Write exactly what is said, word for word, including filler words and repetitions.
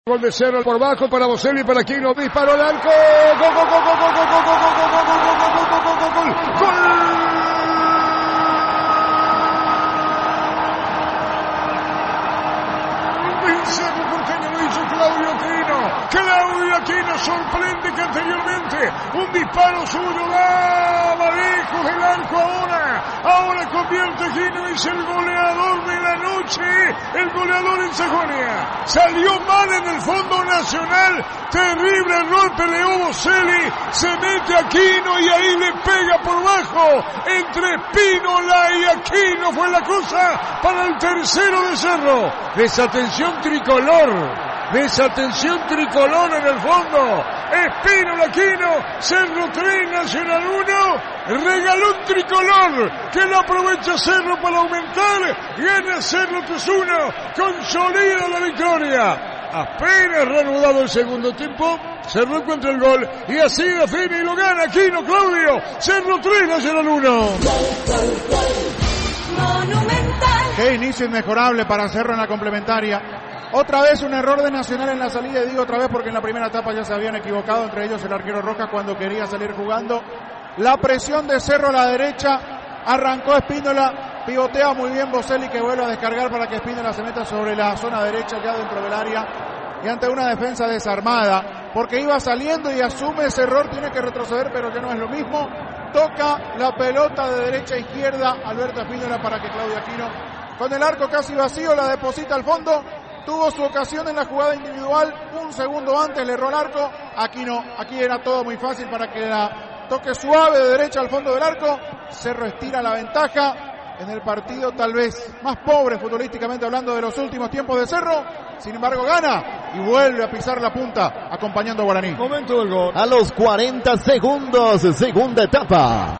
Gol de Cerro por bajo para Boselli, para Aquino, disparó al arco. Gol, gol, gol, gol, gol, gol, gol, gol, gol, gol, gol, gol, gol, gol, gol, gol. Claudio Aquino, Claudio Aquino sorprende que anteriormente un disparo suyo daba lejos del arco ahora, ahora convierte Aquino y es el goleador de la noche, el goleador en Sajonia, salió mal en el fondo nacional, terrible error, peleó Boselli, se mete Aquino y ahí le pega por bajo, entre Espínola y Aquino fue la cosa para el tercero de Cerro, desatención tricolor. Desatención tricolor en el fondo. Espínola Aquino, Cerro tres, Nacional uno. Regaló un tricolor que lo aprovecha Cerro para aumentar. Gana Cerro tres uno. Consolida la victoria. Apenas reanudado el segundo tiempo. Cerro encuentra el gol y así define y lo gana Aquino Claudio. Cerro tres, Nacional uno. Qué inicio inmejorable para Cerro en la complementaria. Otra vez un error de Nacional en la salida, y digo otra vez porque en la primera etapa ya se habían equivocado, entre ellos el arquero Rojas cuando quería salir jugando. La presión de Cerro a la derecha, arrancó Espínola, pivotea muy bien Boselli que vuelve a descargar para que Espínola se meta sobre la zona derecha ya dentro del área. Y ante una defensa desarmada, porque iba saliendo y asume ese error, tiene que retroceder, pero ya no es lo mismo. Toca la pelota de derecha a izquierda, Alberto Espínola para que Claudio Aquino, con el arco casi vacío, la deposita al fondo. Tuvo su ocasión en la jugada individual, un segundo antes le erró el arco. Aquí no, aquí era todo muy fácil para que la toque suave de derecha al fondo del arco. Cerro estira la ventaja en el partido tal vez más pobre futbolísticamente hablando de los últimos tiempos de Cerro. Sin embargo gana y vuelve a pisar la punta acompañando a Guaraní. Momento del gol. A los cuarenta segundos, segunda etapa.